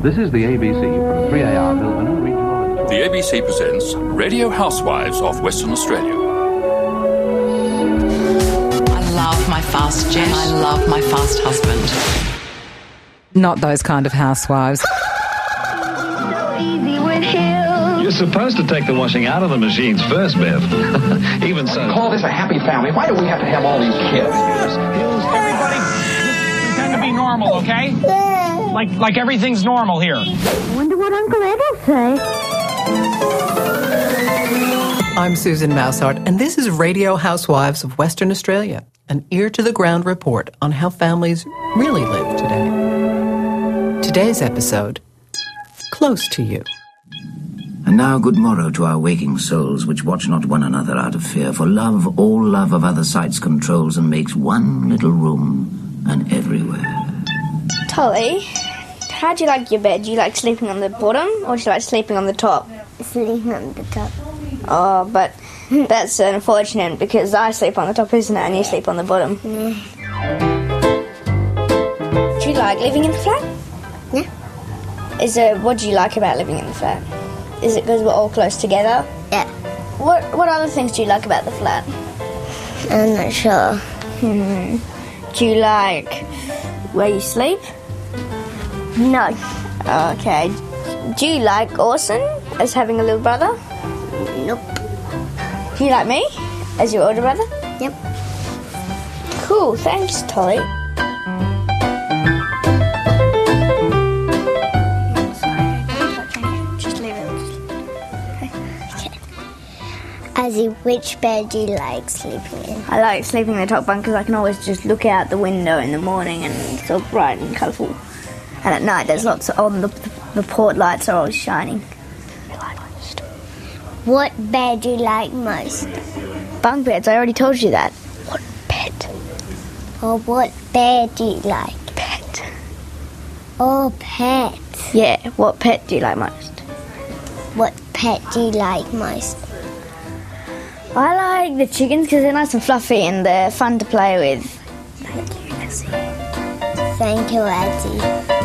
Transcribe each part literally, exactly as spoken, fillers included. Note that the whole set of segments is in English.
This is the A B C from three A R Melbourne Regional. The A B C presents Radio Housewives of Western Australia. I love my fast jet. I love my fast husband. Not those kind of housewives. You're supposed to take the washing out of the machines first, Bev. Even so. Call this a happy family. Why do we have to have all these kids? Everybody, just pretend to be normal, okay? Like like everything's normal here. I wonder what Uncle Ed will say. I'm Susan Moussart, and this is Radio Housewives of Western Australia, an ear-to-the-ground report on how families really live today. Today's episode, Close to You. And now good morrow to our waking souls, which watch not one another out of fear, for love, all love of other sights controls, and makes one little room and everywhere. Tolly, how do you like your bed? Do you like sleeping on the bottom, or do you like sleeping on the top? Sleeping on the top. Oh, but that's unfortunate, because I sleep on the top, isn't it, and you sleep on the bottom. Yeah. Do you like living in the flat? Yeah. Is there, what do you like about living in the flat? Is it because we're all close together? Yeah. What What other things do you like about the flat? I'm not sure. Hmm. Do you like where you sleep? No. Okay. Do you like Orson as having a little brother? Nope. Do you like me as your older brother? Yep. Cool. Thanks, Tolly. Azzy, which bed do you like sleeping in? I like sleeping in the top bunk because I can always just look out the window in the morning and it's all bright and colourful. And at night there's lots of, oh, the, the port lights are always shining. What bed do you like most? Bunk beds, I already told you that. What bed? Or what bed do you like? Pet. Oh, pet. Yeah, what pet do you like most? What pet do you like most? I like the chickens because they're nice and fluffy and they're fun to play with. Thank you, Azzy. Thank you, Azzy.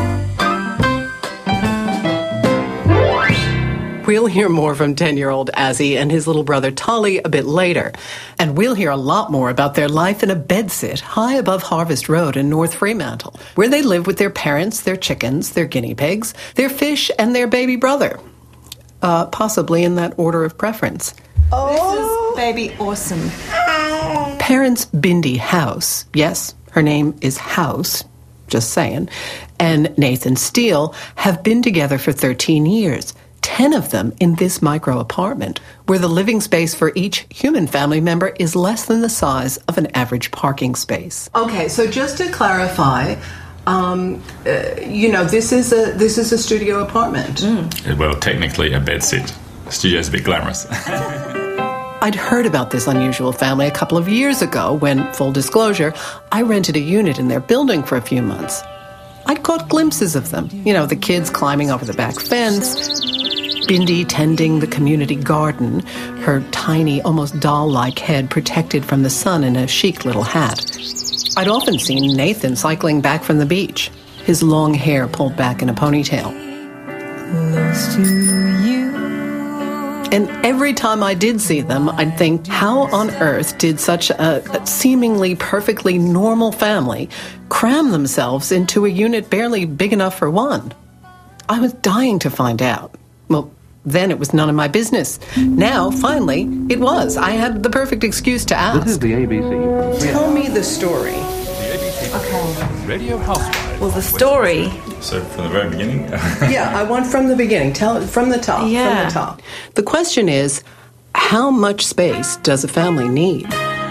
We'll hear more from ten-year-old Azzy and his little brother Tolly a bit later. And we'll hear a lot more about their life in a bedsit high above Harvest Road in North Fremantle, where they live with their parents, their chickens, their guinea pigs, their fish, and their baby brother. Uh, possibly in that order of preference. Oh. This is baby Orson. Parents Bindi House, yes, her name is House, just saying, and Nathan Steele have been together for thirteen years, ten of them in this micro-apartment, where the living space for each human family member is less than the size of an average parking space. Okay, so just to clarify, um, uh, you know, this is a this is a studio apartment. Mm. Well, technically a bedsit. The studio's a bit glamorous. I'd heard about this unusual family a couple of years ago when, full disclosure, I rented a unit in their building for a few months. I'd caught glimpses of them. You know, the kids climbing over the back fence, Bindi tending the community garden, her tiny, almost doll-like head protected from the sun in a chic little hat. I'd often seen Nathan cycling back from the beach, his long hair pulled back in a ponytail. Close to you. And every time I did see them, I'd think, how on earth did such a seemingly perfectly normal family cram themselves into a unit barely big enough for one? I was dying to find out. Well, then it was none of my business. Now, finally, it was. I had the perfect excuse to ask. This is the A B C. Tell me the story. The A B C Okay. Radio Housewives. Well, the story... So, from the very beginning? Yeah, I want from the beginning. Tell it from the top. Yeah. From the top. The question is, how much space does a family need?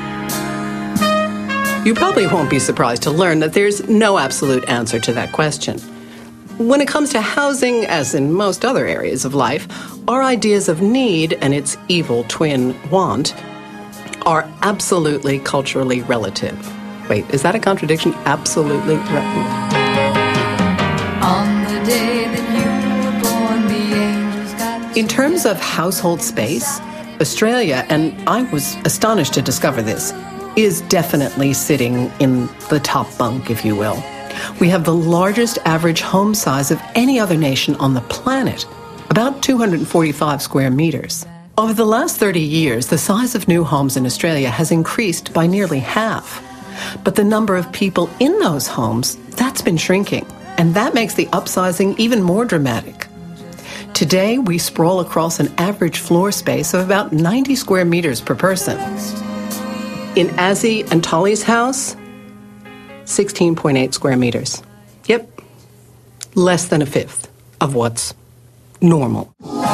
You probably won't be surprised to learn that there's no absolute answer to that question. When it comes to housing, as in most other areas of life, our ideas of need and its evil twin, want, are absolutely culturally relative. Wait, is that a contradiction? Absolutely relative. On the day that you were born, the angels got... In terms of household space, Australia, and I was astonished to discover this, is definitely sitting in the top bunk, if you will. We have the largest average home size of any other nation on the planet, about two hundred forty-five square meters. Over the last thirty years, the size of new homes in Australia has increased by nearly half. But the number of people in those homes, that's been shrinking, and that makes the upsizing even more dramatic. Today, we sprawl across an average floor space of about ninety square meters per person. In Azzy and Tolly's house, sixteen point eight square meters. Yep, less than a fifth of what's normal.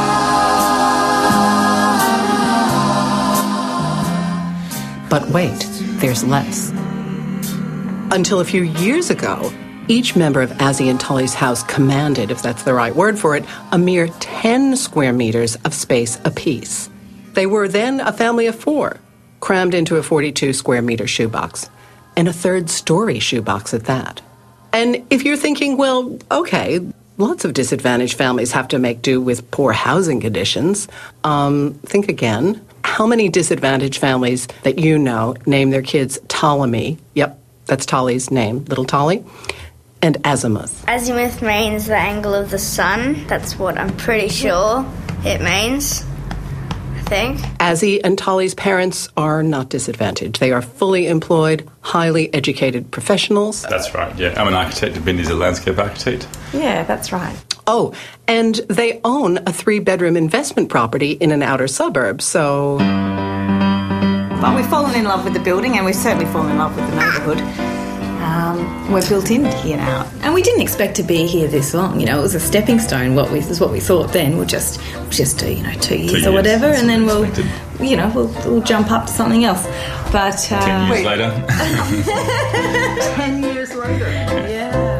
But wait, there's less. Until a few years ago, each member of Azzy and Tolly's house commanded, if that's the right word for it, a mere ten square meters of space apiece. They were then a family of four, crammed into a forty-two square meter shoebox, and a third story shoebox at that. And if you're thinking, well, okay, lots of disadvantaged families have to make do with poor housing conditions, um, think again. How many disadvantaged families that you know name their kids Ptolemy? Yep, that's Tolly's name, little Tolly. And azimuth. Azimuth means the angle of the sun. That's what I'm pretty sure it means, I think. Azzy and Tolly's parents are not disadvantaged. They are fully employed, highly educated professionals. That's right, yeah. I'm an architect, and Bindy's a landscape architect. Yeah, that's right. Oh, and they own a three-bedroom investment property in an outer suburb, so... Well, we've fallen in love with the building, and we've certainly fallen in love with the neighbourhood. Um, we're built in here now, and we didn't expect to be here this long. You know, it was a stepping stone. What we this is what we thought then. We'll just we'll just do you know two years, two years or whatever, and then we'll expected. you know we'll we'll jump up to something else. But uh, ten years wait. later, ten years later, yeah.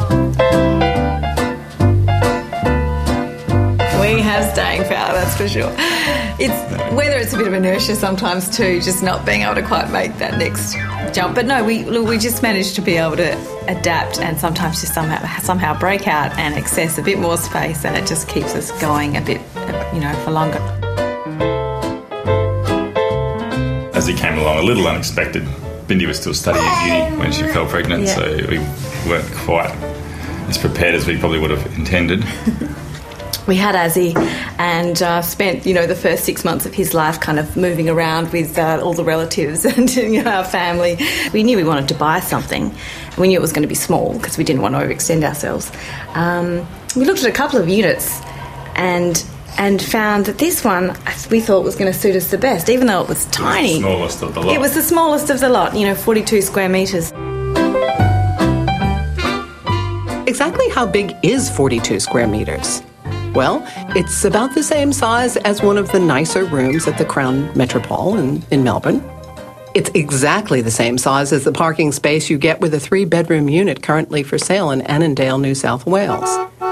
We have staying power, that's for sure. It's whether it's a bit of inertia sometimes too, just not being able to quite make that next jump. But no, we we just managed to be able to adapt and sometimes just somehow somehow break out and access a bit more space, and it just keeps us going a bit, you know, for longer. As he came along, a little unexpected. Bindi was still studying at uni when she fell pregnant, yeah. so we weren't quite as prepared as we probably would have intended. We had Azzy and uh, spent, you know, the first six months of his life kind of moving around with uh, all the relatives and, you know, our family. We knew we wanted to buy something. We knew it was going to be small because we didn't want to overextend ourselves. Um, we looked at a couple of units and and found that this one we thought was going to suit us the best, even though it was tiny. It was the smallest of the lot. It was the smallest of the lot, you know, forty-two square metres. Exactly how big is forty-two square metres? Well, it's about the same size as one of the nicer rooms at the Crown Metropole in, in Melbourne. It's exactly the same size as the parking space you get with a three-bedroom unit currently for sale in Annandale, New South Wales.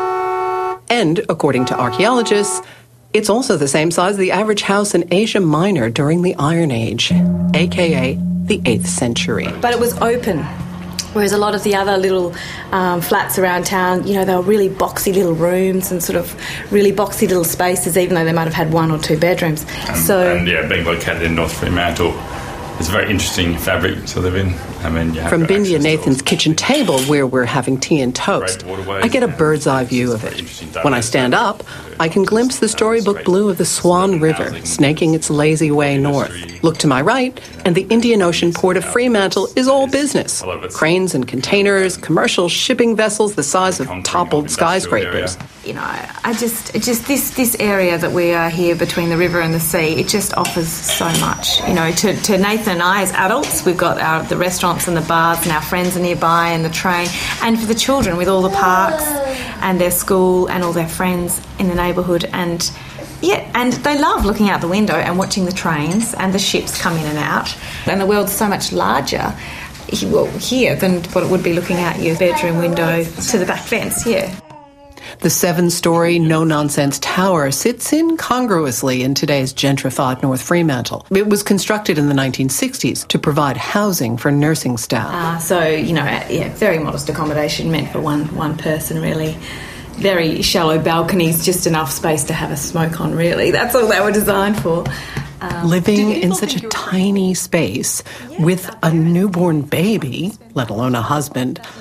And, according to archaeologists, it's also the same size as the average house in Asia Minor during the Iron Age, aka the eighth century. But it was open. Whereas a lot of the other little um, flats around town, you know, they were really boxy little rooms and sort of really boxy little spaces, even though they might have had one or two bedrooms. And, so, and yeah, being located in North Fremantle, it's a very interesting fabric to live in. I mean, you have From Bindi and Nathan's kitchen table, where we're having tea and toast, I get a bird's eye view of it. When I stand up, I can glimpse the storybook blue of the Swan River snaking its lazy way north. Look to my right, and the Indian Ocean port of Fremantle is all business. Cranes and containers, commercial shipping vessels the size of toppled skyscrapers. You know, I just, it just this this area that we are here between the river and the sea, it just offers so much. You know, to, to Nathan and I as adults, we've got our the restaurants and the bars, and our friends are nearby, and the train, and for the children with all the parks and their school and all their friends in the neighbourhood, and yeah, and they love looking out the window and watching the trains and the ships come in and out. And the world's so much larger well, here than what it would be looking out your bedroom window to the back fence, yeah. The seven-story, no-nonsense tower sits incongruously in today's gentrified North Fremantle. It was constructed in the nineteen sixties to provide housing for nursing staff. Uh, so, you know, yeah, very modest accommodation meant for one, one person, really. Very shallow balconies, just enough space to have a smoke on, really. That's all they were designed for. Um, Living in such a tiny space with a newborn baby, let alone a husband,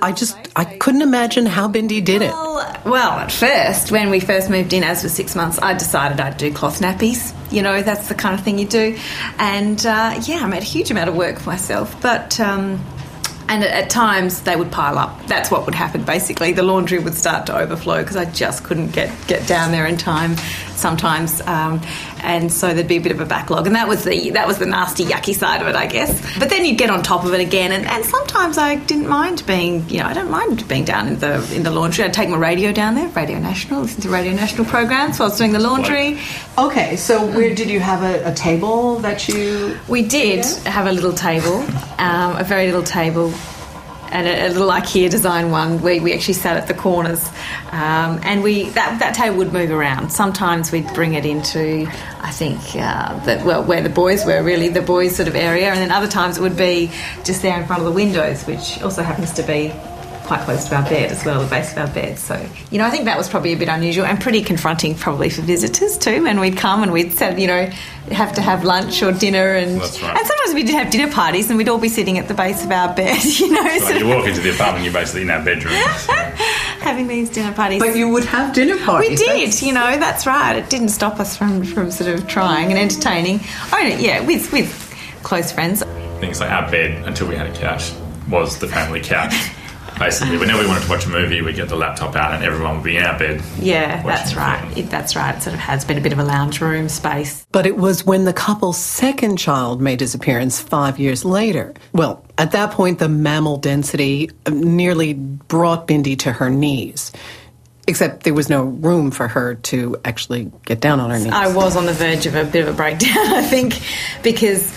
I just, I couldn't imagine how Bindi did it. Well, well, at first, when we first moved in, as for six months, I decided I'd do cloth nappies. You know, that's the kind of thing you do. And, uh, yeah, I made a huge amount of work for myself. But, um, and at, at times they would pile up. That's what would happen, basically. The laundry would start to overflow because I just couldn't get, get down there in time sometimes. Um, and so there'd be a bit of a backlog. And that was the that was the nasty, yucky side of it, I guess. But then you'd get on top of it again. And, and sometimes I didn't mind being, you know, I don't mind being down in the in the laundry. I'd take my radio down there, Radio National, listen to Radio National programs while I was doing the laundry. Okay, so where did you have a, a table that you... We did have a little table, um, a very little table, and a, a little IKEA design one where we actually sat at the corners, um, and we that that table would move around. Sometimes we'd bring it into, I think, uh, the, well, where the boys were, really, the boys' sort of area, and then other times it would be just there in front of the windows, which also happens to be quite close to our bed as well, the base of our bed. So, you know, I think that was probably a bit unusual and pretty confronting probably for visitors too, when we'd come and we'd say, you know, have to have lunch or dinner, and That's right. and sometimes we'd have dinner parties and we'd all be sitting at the base of our bed, you know. So you walk into the apartment, you're basically in our bedroom. So. Having these dinner parties. But you would have dinner parties. We did, That's... you know, that's right. It didn't stop us from, from sort of trying and entertaining. Oh, no, yeah, with, with close friends. Things like our bed, until we had a couch, was the family couch. Basically, whenever we wanted to watch a movie, we'd get the laptop out and everyone would be in our bed. Yeah, that's right. It, that's right. It sort of has been a bit of a lounge room space. But it was when the couple's second child made his appearance five years later. Well, at that point, the mammal density nearly brought Bindi to her knees. Except there was no room for her to actually get down on her knees. I was on the verge of a bit of a breakdown, I think, because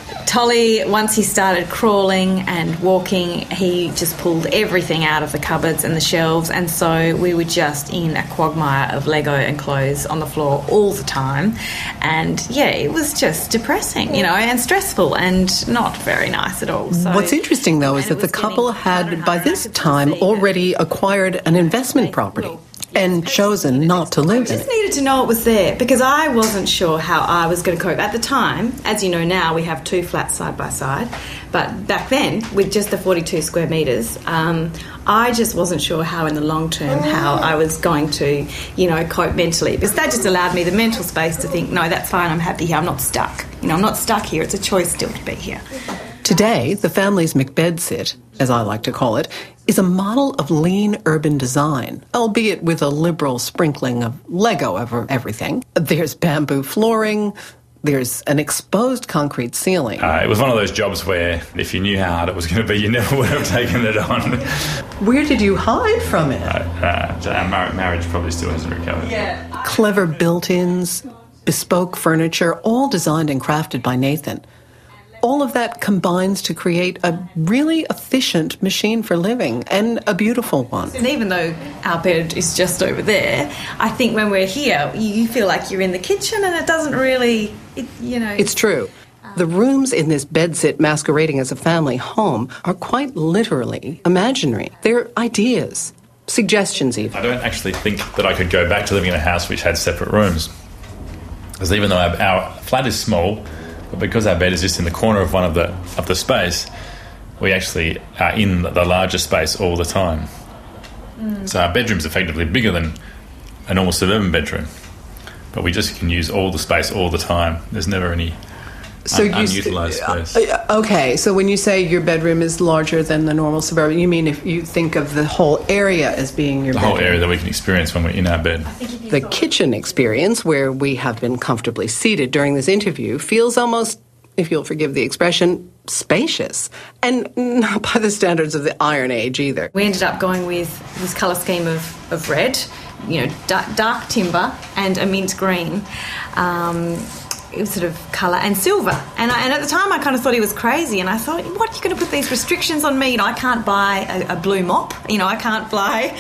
Tolly, once he started crawling and walking, he just pulled everything out of the cupboards and the shelves, and so we were just in a quagmire of Lego and clothes on the floor all the time. And, yeah, it was just depressing, you know, and stressful and not very nice at all. So, what's interesting, though, is that the couple had, by this time, already acquired an investment property and chosen not to live in I just it. needed to know it was there because I wasn't sure how I was going to cope. At the time, as you know now, we have two flats side by side, but back then, with just the forty-two square metres, um, I just wasn't sure how in the long term how I was going to, you know, cope mentally, because that just allowed me the mental space to think, no, that's fine, I'm happy here, I'm not stuck. You know, I'm not stuck here, it's a choice still to be here. Today, the family's McBedsit, as I like to call it, is a model of lean urban design, albeit with a liberal sprinkling of Lego over everything. There's bamboo flooring, there's an exposed concrete ceiling. Uh, it was one of those jobs where if you knew how hard it was going to be, you never would have taken it on. Where did you hide from it? Uh, uh, our mar- marriage probably still hasn't recovered. Yeah. Clever built-ins, bespoke furniture, all designed and crafted by Nathan. All of that combines to create a really efficient machine for living, and a beautiful one. And even though our bed is just over there, I think when we're here, you feel like you're in the kitchen, and it doesn't really, it, you know... It's true. The rooms in this bedsit masquerading as a family home are quite literally imaginary. They're ideas, suggestions even. I don't actually think that I could go back to living in a house which had separate rooms. Because even though our, our flat is small, but because our bed is just in the corner of one of the of the space, we actually are in the larger space all the time. Mm. So our bedroom's effectively bigger than a normal suburban bedroom, but we just can use all the space all the time. There's never any so un- you, unutilized space. Uh, okay, so when you say your bedroom is larger than the normal suburban, you mean if you think of the whole area as being your the bedroom? whole area that we can experience when we're in our bed. The kitchen experience, where we have been comfortably seated during this interview, feels almost, if you'll forgive the expression, spacious. And not by the standards of the Iron Age either. We ended up going with this colour scheme of, of red, you know, dark, dark timber and a mint green. Um, it was sort of colour and silver. And, I, and at the time I kind of thought he was crazy, and I thought, what, are you going to put these restrictions on me? You know, I can't buy a, a blue mop. You know, I can't buy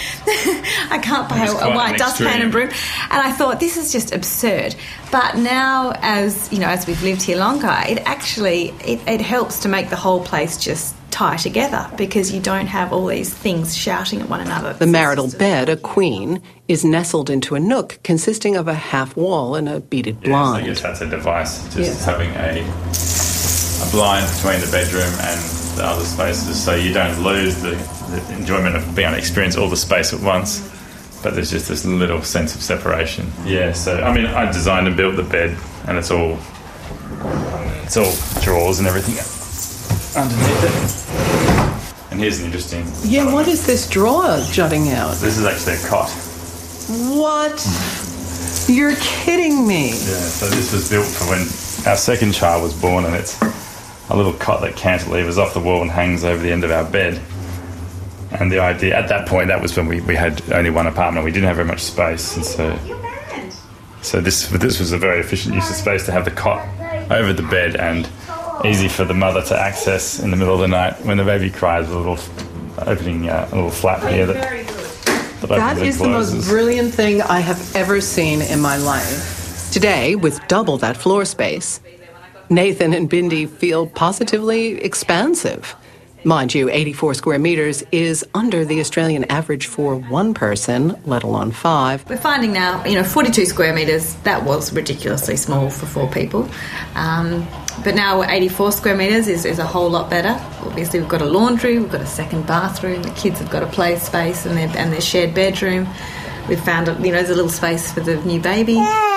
I can't buy a, a white dustpan and broom. And I thought, this is just absurd. But now, as you know, as we've lived here longer, it actually it, it helps to make the whole place just tie together, because you don't have all these things shouting at one another. The marital bed, a queen, is nestled into a nook consisting of a half wall and a beaded blind. Yes, I guess that's a device, just yes. having a, a blind between the bedroom and the other spaces, so you don't lose the, the enjoyment of being able to experience all the space at once, but there's just this little sense of separation. Yeah, so, I mean, I designed and built the bed, and it's all, it's all drawers and everything underneath it. And here's an interesting... Yeah, what is this drawer jutting out? This is actually a cot. What? You're kidding me. Yeah, so this was built for when our second child was born, and it's a little cot that cantilevers off the wall and hangs over the end of our bed. And the idea, at that point, that was when we, we had only one apartment. We didn't have very much space, and so so this this was a very efficient use of space to have the cot over the bed and easy for the mother to access in the middle of the night when the baby cries, with a little opening, uh, a little flap here that, that, that is the most brilliant thing I have ever seen in my life. Today, with double that floor space, Nathan and Bindi feel positively expansive. Mind you, eighty-four square metres is under the Australian average for one person, let alone five. We're finding now, you know, forty-two square metres, that was ridiculously small for four people. Um, but now eighty-four square metres is, is a whole lot better. Obviously, we've got a laundry, we've got a second bathroom, the kids have got a play space and their, and their shared bedroom. We've found, you know, there's a little space for the new baby.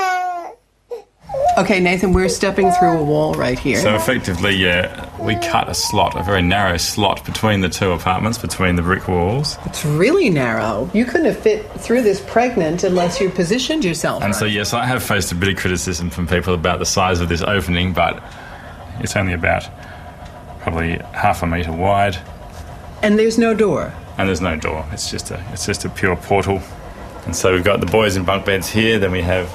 Okay, Nathan, we're stepping through a wall right here. So effectively, yeah, we cut a slot, a very narrow slot between the two apartments, between the brick walls. It's really narrow. You couldn't have fit through this pregnant unless you positioned yourself. And right. so, yes, I have faced a bit of criticism from people about the size of this opening, but it's only about probably half a metre wide. And there's no door? And there's no door. It's just a, it's just a pure portal. And so we've got the boys in bunk beds here, then we have...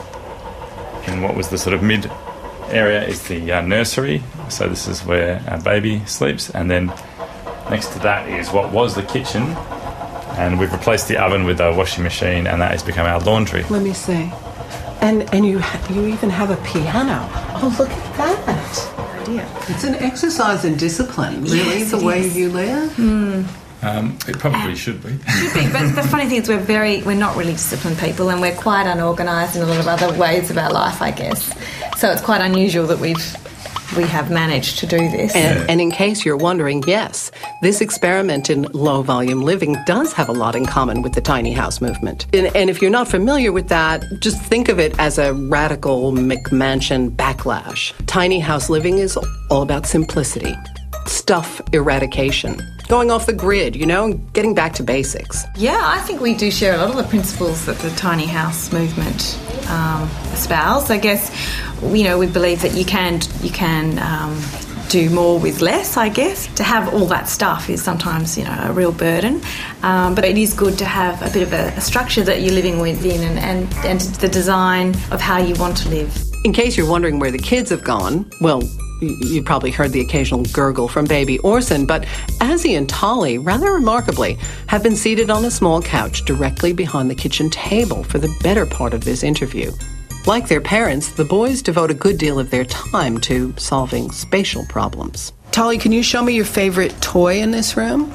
in what was the sort of mid area is the uh, nursery, so this is where our baby sleeps, and then next to that is what was the kitchen, and we've replaced the oven with a washing machine, and that has become our laundry. Let me see. And and you ha- you even have a piano. Oh, look at that. Idea. It's an exercise in discipline, really, yes, the way is. You live. Mm. Um, it probably should be. Should be, but the funny thing is we're very, we're not really disciplined people, and we're quite unorganised in a lot of other ways of our life, I guess. So it's quite unusual that we've we have managed to do this. And, and in case you're wondering, yes, this experiment in low-volume living does have a lot in common with the tiny house movement. And, and if you're not familiar with that, just think of it as a radical McMansion backlash. Tiny house living is all about simplicity, stuff eradication, going off the grid, you know, getting back to basics. Yeah, I think we do share a lot of the principles that the tiny house movement um, espouse. I guess, you know, we believe that you can you can um, do more with less, I guess. To have all that stuff is sometimes, you know, a real burden. Um, but it is good to have a bit of a, a structure that you're living within and, and, and the design of how you want to live. In case you're wondering where the kids have gone, well, you probably heard the occasional gurgle from baby Orson, but Azzy and Tolly, rather remarkably, have been seated on a small couch directly behind the kitchen table for the better part of this interview. Like their parents, the boys devote a good deal of their time to solving spatial problems. Tolly, can you show me your favorite toy in this room?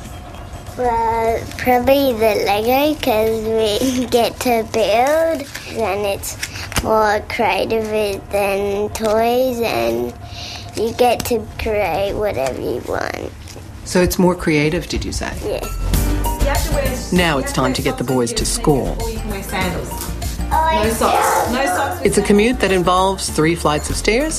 Well, probably the Lego, because we get to build, and it's more creative than toys, and you get to create whatever you want. So it's more creative, did you say? Yes. Now it's time to get the boys to school. Or you can wear sandals. Oh, no socks. No socks. It's a commute that involves three flights of stairs.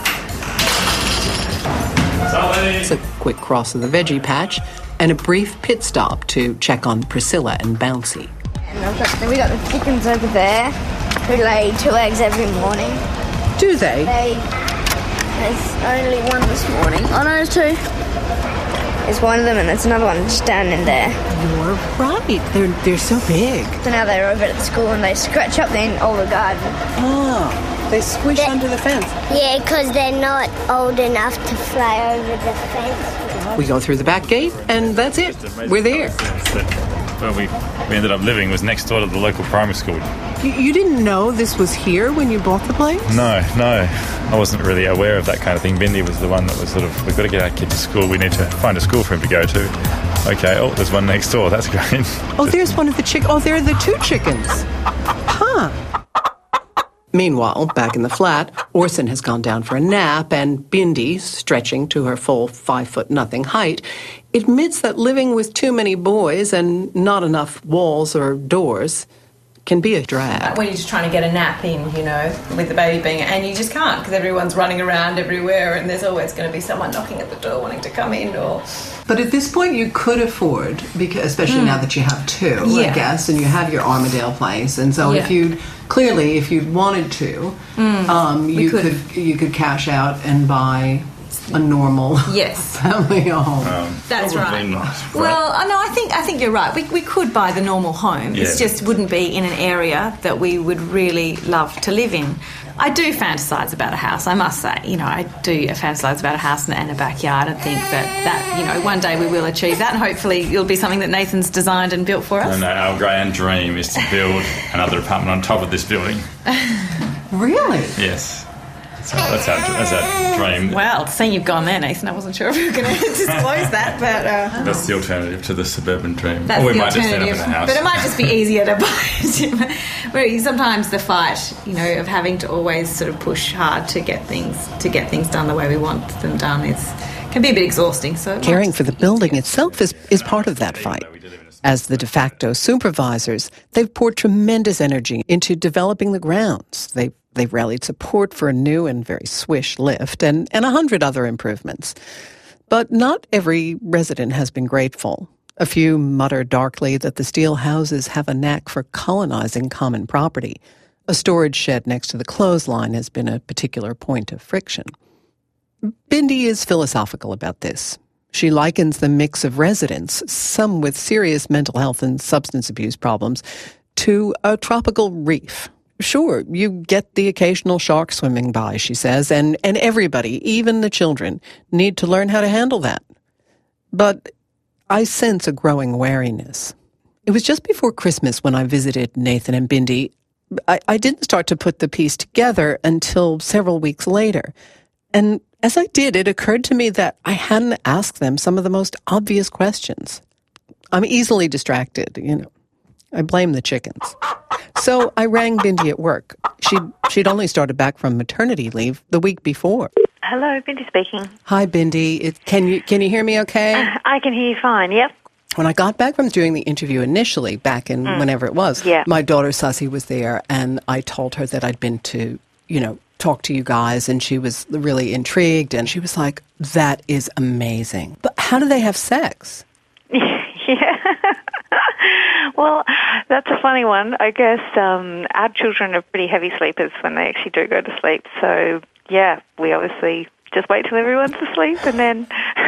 It's a quick cross of the veggie patch and a brief pit stop to check on Priscilla and Bouncy. And I've got, we got the chickens over there who lay two eggs every morning. Do they? They There's only one this morning. Oh no, there's two. There's one of them and there's another one just down in there. You're right. They're they're so big. So now they're over at the school and they scratch up the old garden. Oh, they squish They're, under the fence. Yeah, because they're not old enough to fly over the fence. We go through the back gate and that's it. We're there. Where we, we ended up living was next door to the local primary school. You, you didn't know this was here when you bought the place? No, no. I wasn't really aware of that kind of thing. Bindi was the one that was sort of, we've got to get our kid to school. We need to find a school for him to go to. Okay, oh, there's one next door. That's great. Oh, there's one of the chick. Oh, there are the two chickens. Huh. Meanwhile, back in the flat, Orson has gone down for a nap, and Bindi, stretching to her full five-foot-nothing height, admits that living with too many boys and not enough walls or doors can be a drag. When you're just trying to get a nap in, you know, with the baby being... And you just can't, because everyone's running around everywhere, and there's always going to be someone knocking at the door wanting to come in, or... But at this point, you could afford, because especially mm. now that you have two, yeah. I guess, and you have your Armadale place, and so yeah. if you clearly, if you wanted to, mm. um, you could. could you could cash out and buy a normal yes. family home. Um, That's right. Not, right. Well, no, I think I think you're right. We we could buy the normal home. Yeah. It just wouldn't be in an area that we would really love to live in. I do fantasize about a house, I must say. You know, I do fantasize about a house and a backyard, and think that, that, you know, one day we will achieve that, and hopefully it'll be something that Nathan's designed and built for us. No, no, our grand dream is to build another apartment on top of this building. Really? Yes. So that's our, that's our dream. Well, seeing you've gone there, Nathan, I wasn't sure if we were going to disclose that, but... Uh, that's the alternative to the suburban dream. That's or we the might alternative. Just end up in a house. But it might just be easier to buy. Where sometimes the fight, you know, of having to always sort of push hard to get things to get things done the way we want them done is can be a bit exhausting. So caring for the building itself is, is part of that fight. As the de facto supervisors, they've poured tremendous energy into developing the grounds. They've They've rallied support for a new and very swish lift and, and a hundred other improvements. But not every resident has been grateful. A few mutter darkly that the steel houses have a knack for colonizing common property. A storage shed next to the clothesline has been a particular point of friction. Bindi is philosophical about this. She likens the mix of residents, some with serious mental health and substance abuse problems, to a tropical reef. Sure, you get the occasional shark swimming by, she says, and, and everybody, even the children, need to learn how to handle that. But I sense a growing wariness. It was just before Christmas when I visited Nathan and Bindi. I, I didn't start to put the piece together until several weeks later. And as I did, it occurred to me that I hadn't asked them some of the most obvious questions. I'm easily distracted, you know. I blame the chickens. So I rang Bindi at work. She'd, she'd only started back from maternity leave the week before. Hello, Bindi speaking. Hi, Bindi. It, can you can you hear me okay? Uh, I can hear you fine, yep. When I got back from doing the interview initially, back in mm. whenever it was, yeah. my daughter Sussy was there, and I told her that I'd been to, you know, talk to you guys, and she was really intrigued, and she was like, that is amazing. But how do they have sex? Yeah. Well, that's a funny one. I guess um, our children are pretty heavy sleepers when they actually do go to sleep. So, yeah, we obviously just wait till everyone's asleep and then...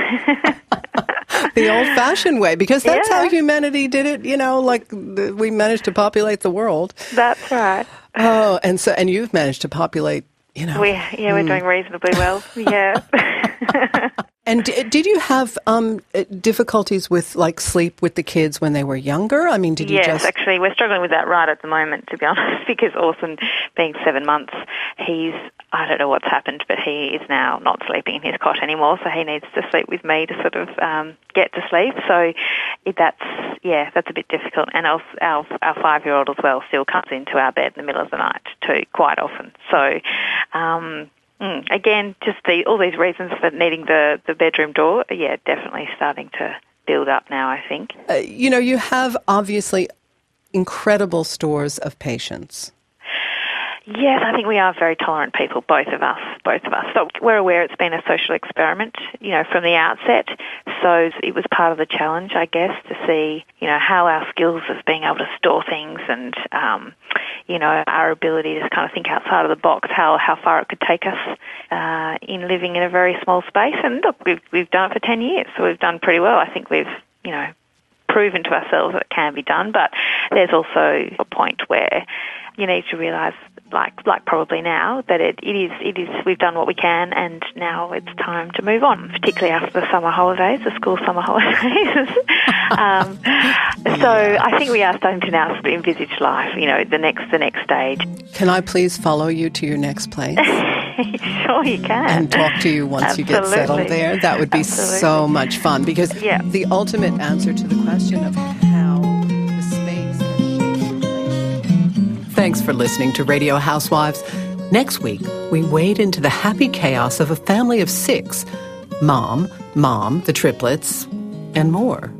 The old-fashioned way, because that's yeah. how humanity did it, you know, like we managed to populate the world. That's right. Oh, and so and you've managed to populate, you know... We, yeah, we're mm. doing reasonably well, yeah. And d- did you have um, difficulties with, like, sleep with the kids when they were younger? I mean, did you yes, just... Yes, actually, we're struggling with that right at the moment, to be honest, because Orson, being seven months, he's, I don't know what's happened, but he is now not sleeping in his cot anymore, so he needs to sleep with me to sort of um, get to sleep. So it, that's, yeah, that's a bit difficult. And our, our, our five-year-old as well still comes into our bed in the middle of the night too, quite often. So... Um, Mm, again, just the, all these reasons for needing the, the bedroom door, yeah, definitely starting to build up now, I think. Uh, you know, you have obviously incredible stores of patience. Yes, I think we are very tolerant people, both of us, both of us. So we're aware it's been a social experiment, you know, from the outset. So it was part of the challenge, I guess, to see, you know, how our skills of being able to store things and, um, you know, our ability to kind of think outside of the box, how, how far it could take us uh, in living in a very small space. And look, we've, we've done it for ten years, so we've done pretty well. I think we've, you know, proven to ourselves that it can be done, but there's also a point where you need to realise, like like probably now, that it, it is it is we've done what we can, and now it's time to move on, particularly after the summer holidays, the school summer holidays. um, so I think we are starting to now sort of envisage life, you know, the next the next stage. Can I please follow you to your next place? Sure, you can. And talk to you once Absolutely. You get settled there. That would be Absolutely. So much fun, because yeah. the ultimate answer to the question of how the space has shaped. Thanks Thanks for listening to Radio Housewives. Next week, we wade into the happy chaos of a family of six. Mom, Mom, the triplets, and more.